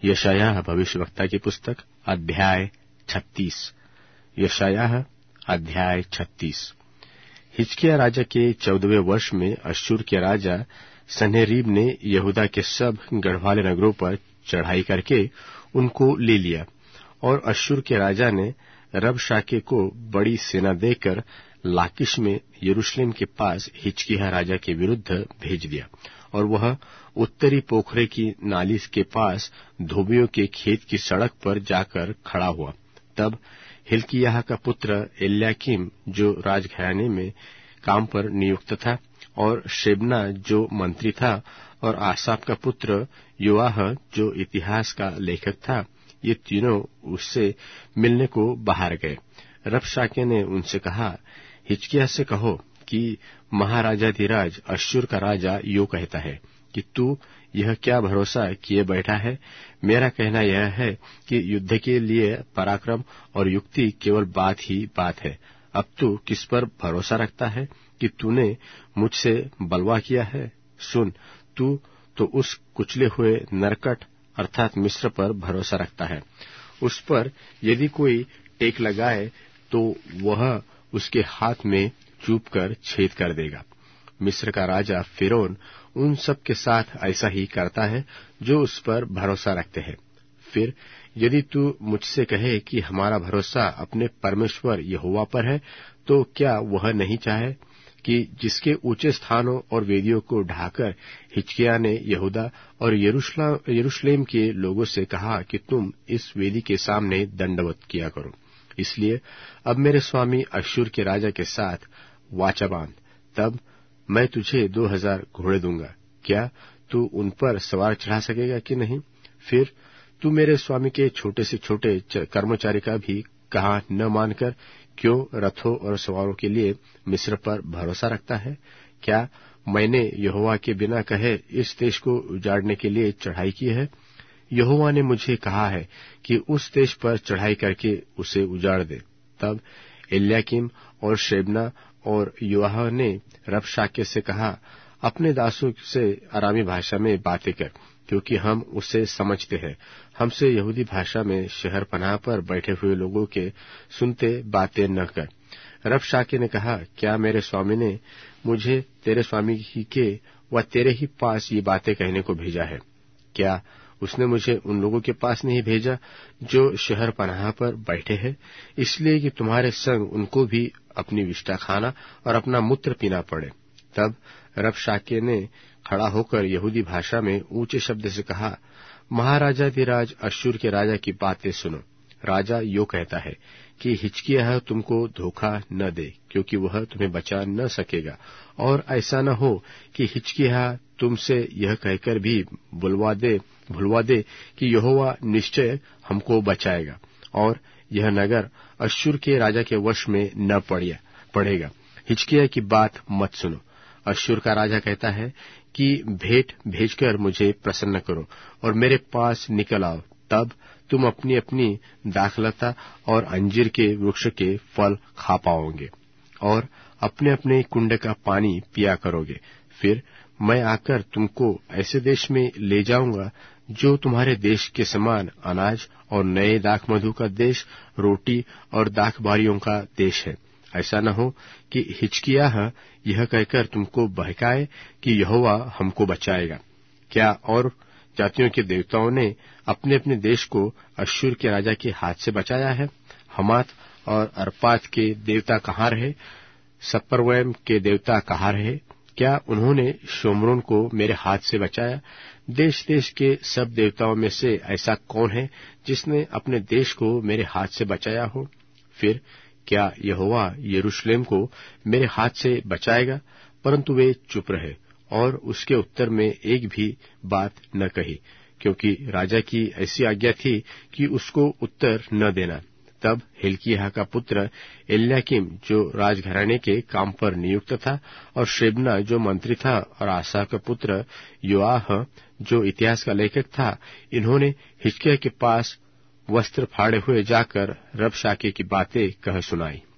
यशायाह भविष्यवक्ता की पुस्तक अध्याय 36। यशायाह अध्याय 36। हिजकिय्याह राजा के 14वें वर्ष में अश्शूर के राजा सन्हेरीब ने यहूदा के सब गढ़वाले नगरों पर चढ़ाई करके उनको ले लिया, और अश्शूर के राजा ने रबशाके को बड़ी सेना देकर लाकिश में यरूशलेम के पास हिजकिय्याह राजा के विरुद्ध भेज दिया, और वह उत्तरी पोखरे की नाली के पास धोबियों के खेत की सड़क पर जाकर खड़ा हुआ। तब हिल्किय्याह का पुत्र एल्याकीम जो राजघराने में काम पर नियुक्त था, और शेबना जो मंत्री था, और आसाफ का पुत्र योआह जो इतिहास का लेखक था, ये तीनों उससे मिलने को बाहर गए। रबशाके ने उनसे कहा, हिजकिय्याह से कहो कि महाराजाधिराज अश्शूर का राजा यो कहता है कि तू यह क्या भरोसा किए बैठा है। मेरा कहना यह है कि युद्ध के लिए पराक्रम और युक्ति केवल बात ही बात है। अब तू किस पर भरोसा रखता है कि तूने मुझसे बलवा किया है? सुन, तू तो उस कुचले हुए नरकट अर्थात मिस्र पर भरोसा रखता है। उस पर यदि कोई टेक लगाए तो वह उसके हाथ में चूप कर छेद कर देगा। मिस्र का राजा फिरौन उन सब के साथ ऐसा ही करता है जो उस पर भरोसा रखते हैं। फिर यदि तू मुझसे कहे कि हमारा भरोसा अपने परमेश्वर यहोवा पर है, तो क्या वह नहीं चाहे कि जिसके ऊंचे स्थानों और वेदियों को ढाकर हिजकिय्याह ने यहूदा और यरूशलेम के लोगों से कहा कि तुम इस वेदी के सामने दंडवत किया करो। इसलिए अब मेरे स्वामी अश्शूर के राजा के साथ वाचा बांध, तब मैं तुझे 2000 घोड़े दूंगा। क्या तू उन पर सवार चढ़ा सकेगा कि नहीं? फिर तू मेरे स्वामी के छोटे से छोटे कर्मचारी का भी कहा न मानकर क्यों रथों और सवारों के लिए मिस्र पर भरोसा रखता है? क्या मैंने यहोवा के बिना कहे इस देश को उजाड़ने के लिए चढ़ाई की है? यहोवा ने मुझे कहा है कि उस देश पर चढ़ाई करके उसे उजाड़ दे। तब एल्याकीम और शेबना और योआह ने रबशाके से कहा, अपने दासों से अरामी भाषा में बातें कर, क्योंकि हम उसे समझते हैं। हमसे यहूदी भाषा में शहर पनाह पर बैठे हुए लोगों के सुनते बातें न कर। रबशाके ने कहा, क्या मेरे स्वामी ने मुझे तेरे स्वामी ही के व तेरे ही पास ये बातें कहने को भेजा है? क्या उसने मुझे उन लोगों के पास नहीं भेजा जो शहर पनाह पर बैठे हैं, इसलिए कि तुम्हारे संग उनको भी अपनी विष्ठा खाना और अपना मूत्र पीना पड़े? तब रबशाके ने खड़ा होकर यहूदी भाषा में ऊंचे शब्द से कहा, महाराजाधिराज अश्शूर के राजा की बातें सुनो। राजा यो कहता है कि हिजकिय्याह तुमको धोखा न दे, क्योंकि वह तुम्हें बचा न सकेगा, और ऐसा न हो कि हिजकिय्याह तुमसे यह कहकर भी भुलवा दे कि यहोवा निश्चय हमको बचाएगा, और यह नगर अश्शूर के राजा के वश में न पड़ेगा। हिजकिय्याह की बात मत सुनो। अश्शूर का राजा कहता है कि भेंट भेजकर मुझे प्रसन्न करो और मेरे पास निकल आओ, तब तुम अपनी अपनी दाखलता और अंजीर के वृक्ष के फल खा पाओगे और अपने अपने कुंड का पानी पिया करोगे। फिर मैं आकर तुमको ऐसे देश में ले जाऊंगा जो तुम्हारे देश के समान अनाज और नए दाख मधु का देश, रोटी और दाख बारियों का देश है। ऐसा न हो कि हिजकिय्याह यह कहकर तुमको बहकाए कि यहोवा हमको बचाएगा। क्या और जातियों के देवताओं ने अपने अपने देश को अश्शूर के राजा के हाथ से बचाया है? हमात और अर्पाद के देवता कहाँ रहे? सपर्वैम के देवता कहाँ रहे? क्या उन्होंने शोम्रोन को मेरे हाथ से बचाया? देश देश के सब देवताओं में से ऐसा कौन है जिसने अपने देश को मेरे हाथ से बचाया हो? फिर क्या यहोवा यरूशलेम को मेरे हाथ से बचाएगा? परंतु वे चुप रहे और उसके उत्तर में एक भी बात न कही, क्योंकि राजा की ऐसी आज्ञा थी कि उसको उत्तर न देना। तब हिल्किय्याह का पुत्र एल्याकीम जो राजघराने के काम पर नियुक्त था, और शेबना जो मंत्री था, और आसाफ का पुत्र योआह जो इतिहास का लेखक था, इन्होंने हिजकिय्याह के पास वस्त्र फाड़े हुए जाकर रबशाके की बातें कह सुनाई।